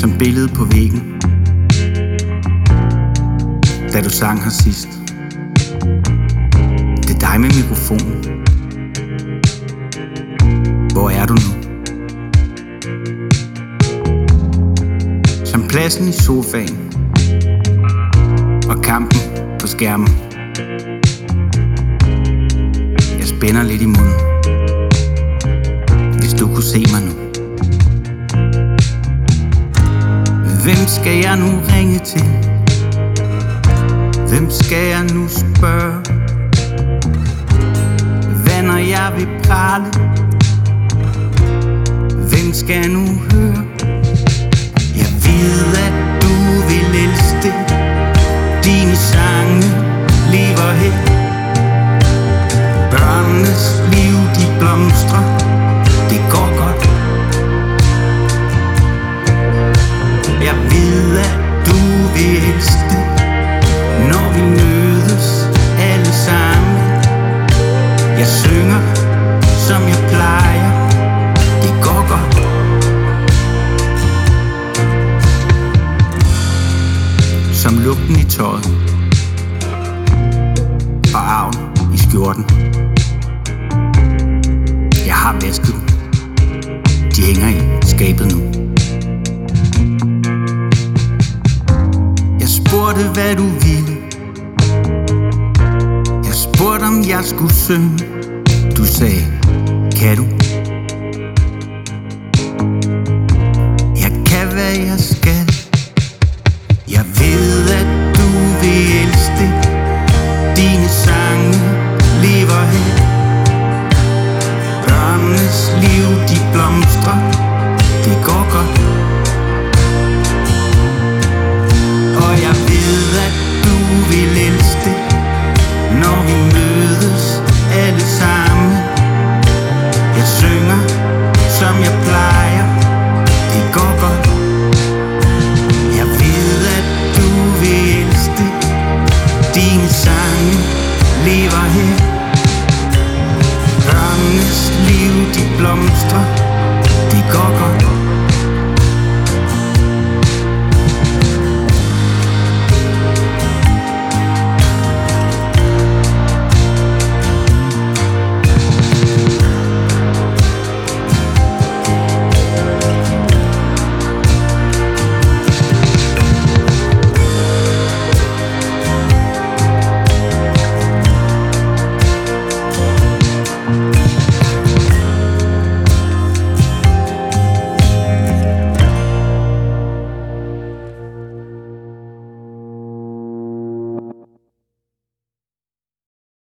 som billede på væggen, da du sang her sidst. Det er dig med mikrofonen. Hvor er du nu? Som pladsen i sofaen og kampen på skærmen. Jeg spænder lidt i munden, hvis du kunne se mig nu. Hvem skal jeg nu ringe til? Hvem skal jeg nu spørge? Hvad når jeg vil prale? Hvem skal jeg nu høre? Jeg ved at du vil elske. Dine sange lever her. Børnenes liv de blomstrer. Det går godt. Jeg ved at du vil elske, når vi mødes alle sammen. Jeg synger som jeg plejer. Det går godt. Som lugten i tøjet og arven i skjorten. Jeg har vasket dem. De hænger i skabet nu. Jeg spurgte hvad du ville. Jeg spurgte om jeg skulle synge. Du sagde, kan du? Jeg kan hvad jeg skal. Jeg ved at du vil elske. Dine sange lever her. Børnenes liv de blomstrer. Det går godt. Og jeg ved at du vil elske, når vi mødes alle sammen. Jeg synger som jeg plejer. Det går godt. Jeg ved at du vil elske. Dine sange lever her. Børnenes liv de blomstrer. Det går godt.